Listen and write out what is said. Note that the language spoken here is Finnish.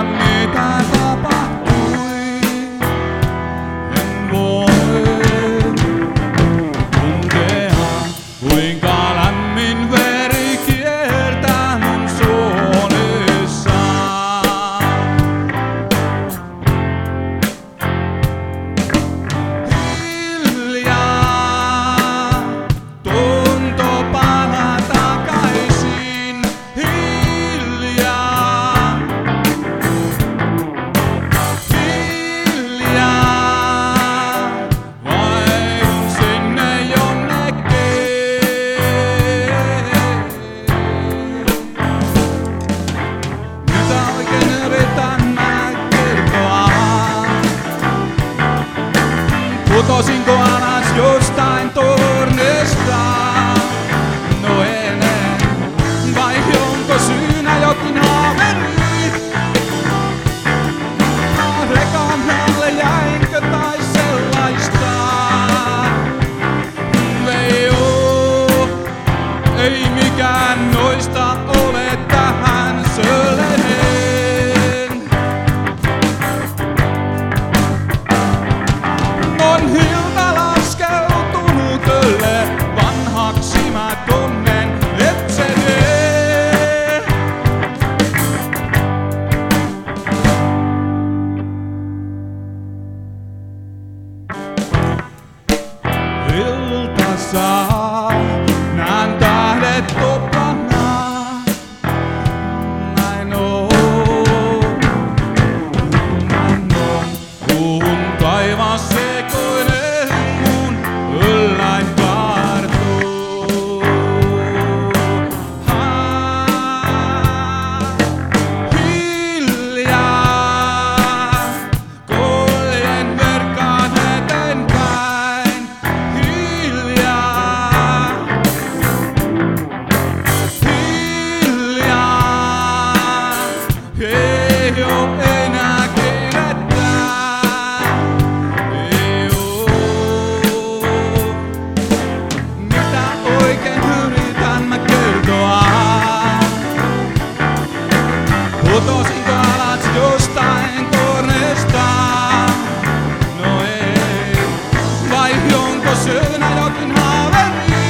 mitä tapahtui. En voi tuntea, kuinka lämmin veri kiertää mun suonissa. Hiljaa tunto palaa takaisin. Hiljaa vaihun sinne jonnekin. Mitä oikein yritän mä kertoa? Putosinko alas jostain tornista? No en. Vai onko syynä jokin haaveri? Rekan alle jäinkö tai sellaista? Ei oo, ei mikään noista ole tähän sölehen. On hilta laskeutunut vanhaksi mä tunnen itseni. Iltassa näen tähdet toplana. Näin on, kun taivas sekoinen mun ylläin kartuu. Hiljaa kuljen verkkaan eteenpäin. Hiljaa ei oo enää kiirettä. Ei oo. Mitä oikein yritän mä kertoa? Putosinko alas jostain tornista? No ei. Vai onko syynä jokin haaveri?